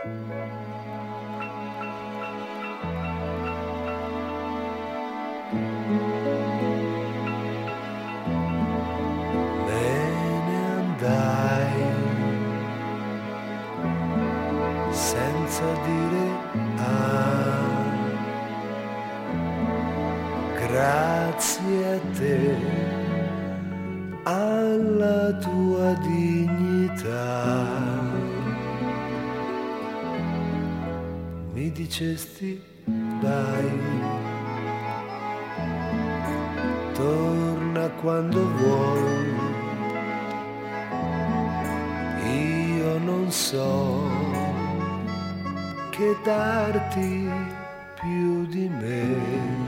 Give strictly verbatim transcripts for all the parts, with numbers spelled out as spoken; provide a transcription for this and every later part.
Senza dire ah, grazie a te, alla tua dignità. Mi dicesti dai, torna quando vuoi, io non so che darti più di me,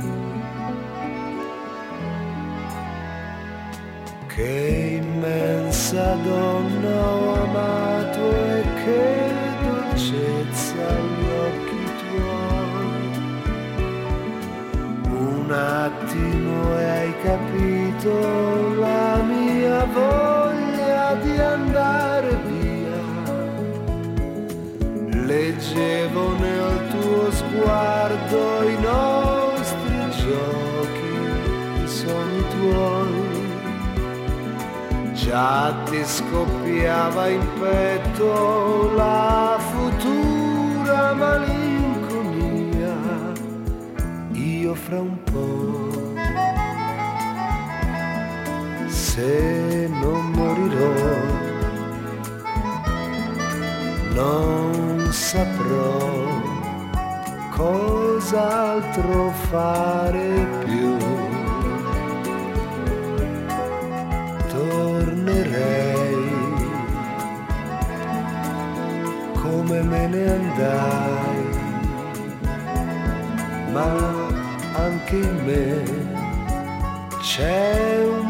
che immensa donna ho amato e che dolcezza agli occhi tuoi. Un attimo e hai capito la mia voglia di andare via. Leggevo nel tuo sguardo i nostri giochi, i sogni tuoi. Già ti scoppiava in petto la futura malinconia. Io fra un po', se non morirò, non saprò cos'altro fare più. Tornerei come me ne andai, ma anche in me c'è un